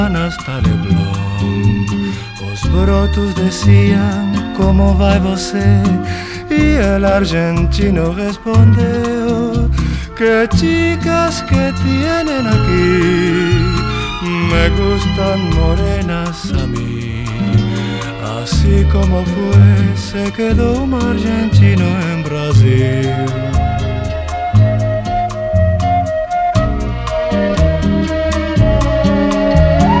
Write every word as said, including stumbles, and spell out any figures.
hasta Leblon. Os brotos decían, como vai você? E el argentino respondeu, que chicas que tienen aquí, me gustan morenas a mí. Así como fue, se quedó un argentino en Brasil.